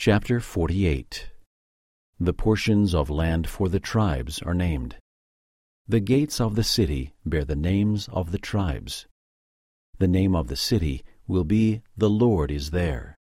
Chapter 48. The portions of land for the tribes are named. The gates of the city bear the names of the tribes. The name of the city will be "The Lord is there."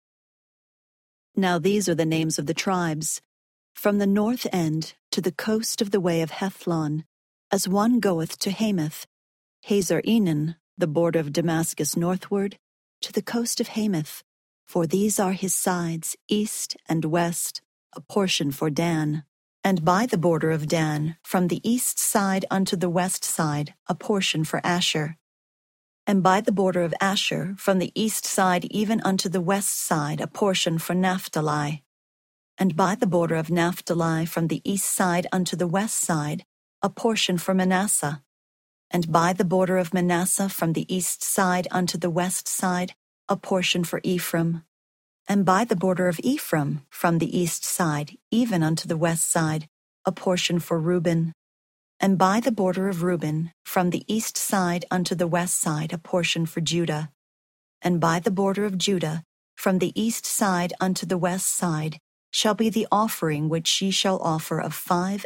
Now these are the names of the tribes, from the north end to the coast of the way of Hethlon, as one goeth to Hamath, Hazar-Enan, the border of Damascus northward, to the coast of Hamath, for these are his sides, east and west, a portion for Dan. And by the border of Dan, from the east side unto the west side, a portion for Asher. And by the border of Asher, from the east side even unto the west side, a portion for Naphtali. And by the border of Naphtali, from the east side unto the west side, a portion for Manasseh. And by the border of Manasseh, from the east side unto the west side, a portion for Ephraim. And by the border of Ephraim, from the east side, even unto the west side, a portion for Reuben. And by the border of Reuben, from the east side unto the west side, a portion for Judah. And by the border of Judah, from the east side unto the west side, shall be the offering which ye shall offer of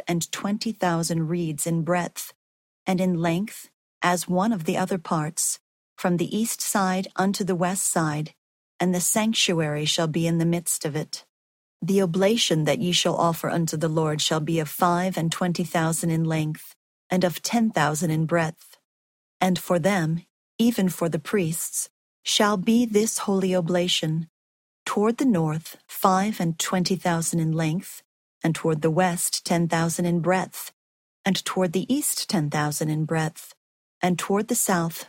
25,000 reeds in breadth, and in length, as one of the other parts, from the east side unto the west side, and the sanctuary shall be in the midst of it. The oblation that ye shall offer unto the Lord shall be of 25,000 in length, and of 10,000 in breadth. And for them, even for the priests, shall be this holy oblation: toward the north 25,000 in length, and toward the west 10,000 in breadth, and toward the east 10,000 in breadth, and toward the south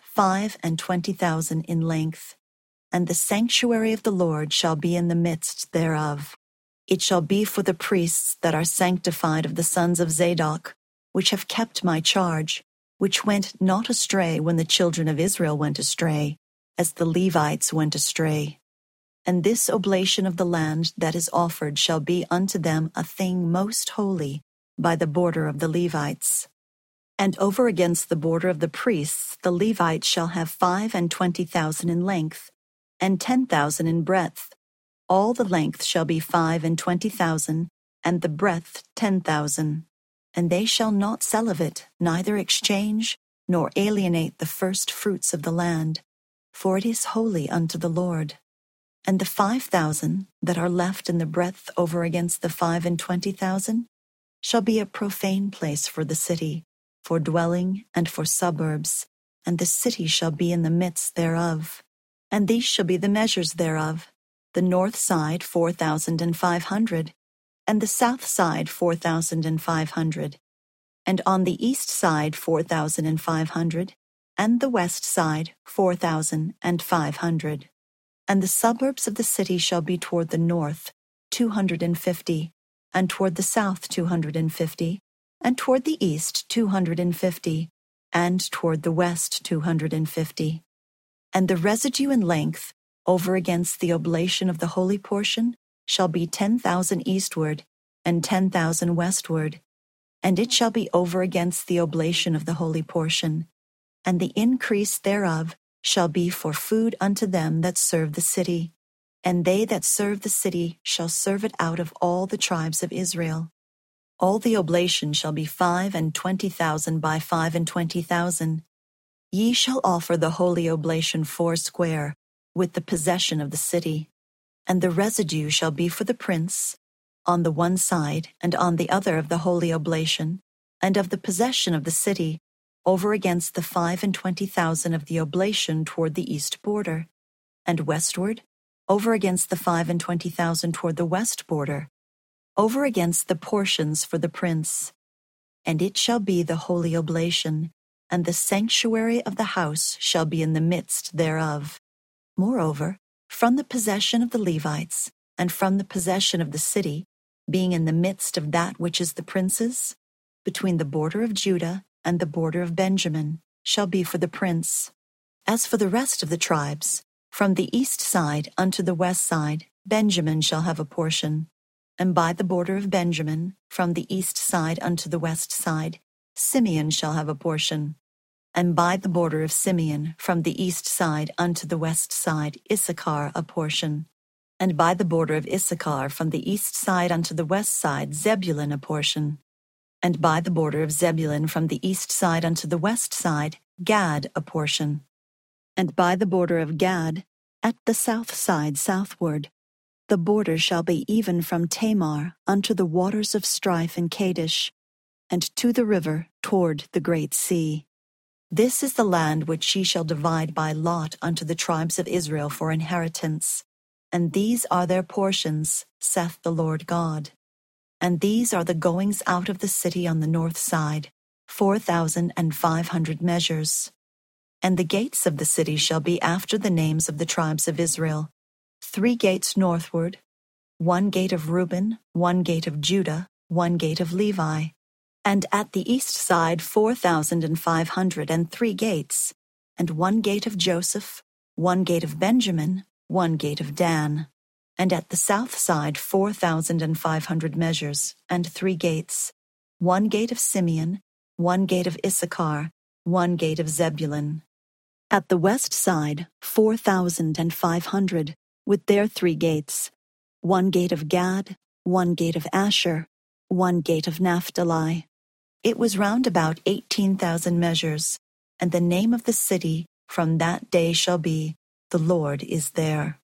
25,000 in length. And the sanctuary of the Lord shall be in the midst thereof. It shall be for the priests that are sanctified of the sons of Zadok, which have kept my charge, which went not astray when the children of Israel went astray, as the Levites went astray. And this oblation of the land that is offered shall be unto them a thing most holy by the border of the Levites. And over against the border of the priests the Levites shall have 25,000 in length, and 10,000 in breadth. All the length shall be 25,000, and the breadth 10,000. And they shall not sell of it, neither exchange, nor alienate the first fruits of the land, for it is holy unto the Lord. And the 5,000 that are left in the breadth over against the 25,000 shall be a profane place for the city, for dwelling and for suburbs, and the city shall be in the midst thereof. And these shall be the measures thereof: the north side 4,500, and the south side 4,500, and on the east side 4,500, and the west side 4,500. And the suburbs of the city shall be toward the north 250, and toward the south 250, and toward the east 250, and toward the west 250. And the residue in length, over against the oblation of the holy portion, shall be 10,000 eastward, and 10,000 westward. And it shall be over against the oblation of the holy portion. And the increase thereof shall be for food unto them that serve the city. And they that serve the city shall serve it out of all the tribes of Israel. All the oblation shall be 25,000 by 25,000. Ye shall offer the holy oblation foursquare, with the possession of the city. And the residue shall be for the prince, on the one side and on the other of the holy oblation, and of the possession of the city, over against the 25,000 of the oblation toward the east border, and westward, over against the 25,000 toward the west border, over against the portions for the prince. And it shall be the holy oblation, and the sanctuary of the house shall be in the midst thereof. Moreover, from the possession of the Levites, and from the possession of the city, being in the midst of that which is the prince's, between the border of Judah and the border of Benjamin, shall be for the prince. As for the rest of the tribes, from the east side unto the west side, Benjamin shall have a portion. And by the border of Benjamin, from the east side unto the west side, Simeon shall have a portion. And by the border of Simeon, from the east side unto the west side, Issachar a portion. And by the border of Issachar from the east side unto the west side Zebulun a portion. And by the border of Zebulun from the east side unto the west side Gad a portion. And by the border of Gad, at the south side southward, the border shall be even from Tamar unto the waters of strife in Kadesh, and to the river toward the great sea. This is the land which ye shall divide by lot unto the tribes of Israel for inheritance. And these are their portions, saith the Lord God. And these are the goings out of the city on the north side, 4,500 measures. And the gates of the city shall be after the names of the tribes of Israel, 3 gates northward, 1 gate of Reuben, 1 gate of Judah, 1 gate of Levi. And at the east side 4,503 gates, and 1 gate of Joseph, 1 gate of Benjamin, 1 gate of Dan. And at the south side 4,500 measures, and 3 gates, 1 gate of Simeon, 1 gate of Issachar, 1 gate of Zebulun. At the west side 4,500, with their 3 gates, 1 gate of Gad, 1 gate of Asher, 1 gate of Naphtali. It was round about 18,000 measures, and the name of the city from that day shall be, The Lord is there.